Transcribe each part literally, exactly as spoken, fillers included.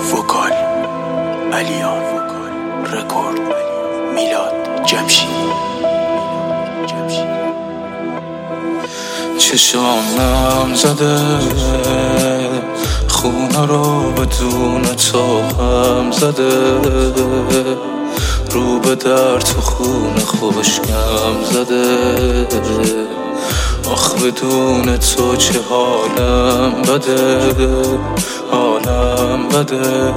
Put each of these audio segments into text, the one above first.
وکال علیان رکورد میلاد جمشید. چشام نم زده خونه رو بدون تو هم زده، رو به در تو خونه خوشگم زده. آخ بدون تو چه حالم بده، حالم بده.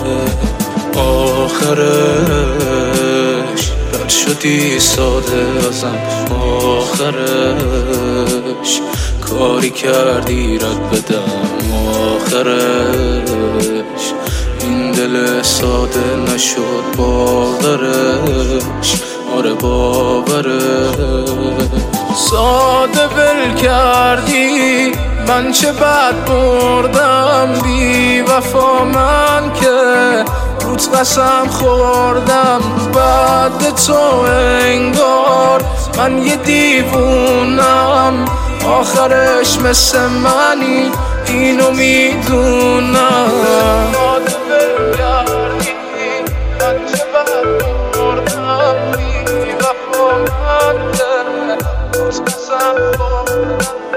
آخرش رد شدی ساده ازم، آخرش کاری کردی رد بدم، آخرش این دل ساده نشد باورش، آره باورش. ساده ول کردی من چه بد بردم، بی وفا من که روت قسم خوردم. بعد تو انگار من یه دیوونم، آخرش مثل منی اینو میدونم. ساده ول کردی من چه بد بردم، بی وفا من که روت قسم خوردم.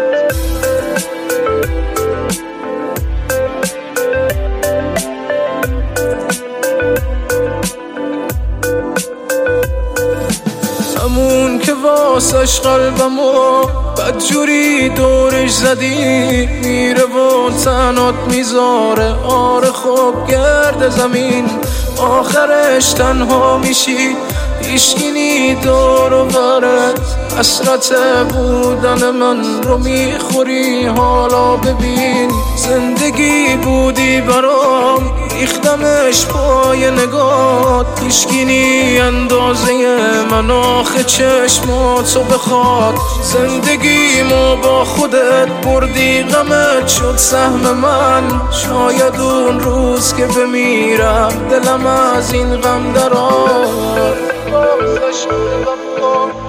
همون که واسش قلبمو بدجوری دورش زدی، میره و تنات میذاره. آره خب گرد زمین آخرش تنها میشی، هیچکی دور و برت. حسرت بودن من رو میخوری، حالا ببین زندگی بودی برام، ریختمش پای نگات. هیچکی اندازه من آخه چشماتو بخواد. زندگیمو با خودت بردی، غمت شد سهم من. شاید اون روز که بمیرم دلم از این غم درآد.